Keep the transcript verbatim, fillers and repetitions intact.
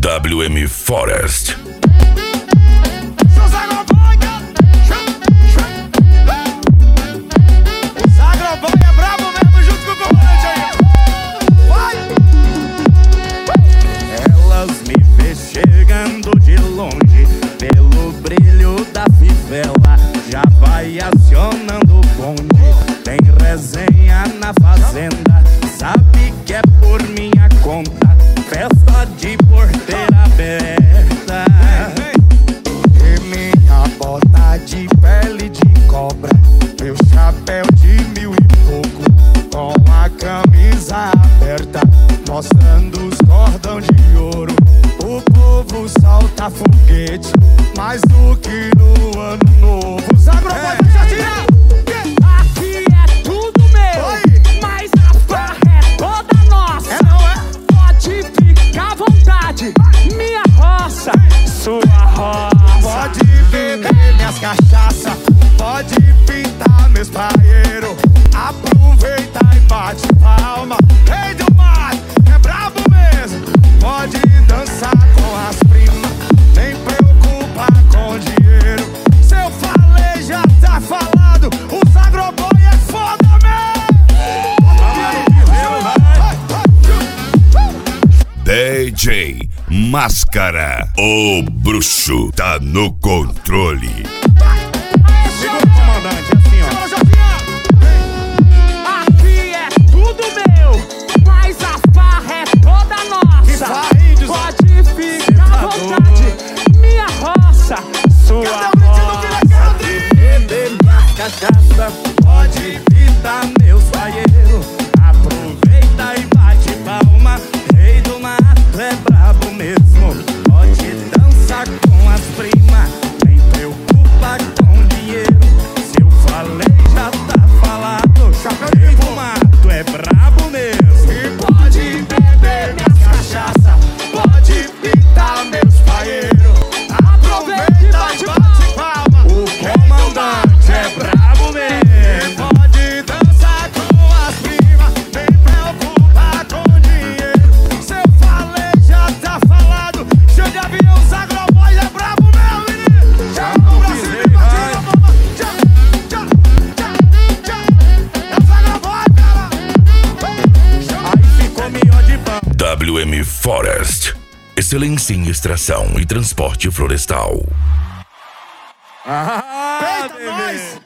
W M Forest. De longe, pelo brilho da fivela, já vai acionando o bonde. Tem resenha na fazenda, sabe que é por minha conta. Festa de porteira aberta. E minha bota de pele de cobra, meu chapéu de mil e pouco, com a camisa aberta, mostrando os cordão de ouro. O povo solta foguete mais do que no ano novo. Os agrobóis já tiram. Aqui é tudo meu. Oi. Mas a farra é toda nossa. É, não é? Pode ficar à vontade. Minha roça, sua roça. Pode beber minhas cachaça, pode pintar meus paeiros. Aproveita e bate palma. Rei do mato, é brabo mesmo. Pode dançar com as primas, nem preocupa com dinheiro. Se eu falei, já tá falado. Os agroboy é foda mesmo. D J Máscara, o bruxo tá no controle. Segura o comandante, assim ó. Aqui é tudo meu, mas a farra é toda nossa. Pode ficar à vontade, minha roça, sua roça. Beber minha cachaça, pode pintar meus paeiros. Aproveita e bate palma. Rei do mato é brabo mesmo. Pode dançar com as primas, nem preocupa com dinheiro. Se eu falei, já tá falado. Rei do mato é brabo mesmo. E pode beber minhas cachaça, pode pintar meus paeiros. Aproveita e bate palma. O comandante é brabo mesmo. Pode dançar com as primas, nem preocupa com dinheiro. Se eu falei, já tá falado. Cheio de avião, os agroboys é brabo mesmo, menino. Já no Brasil e batida, mamãe. Já, já, já, já. É os agroboys, cara. Aí ficou melhor de pão. W M Forest, excelência em extração e transporte florestal. Ah, Peita nós!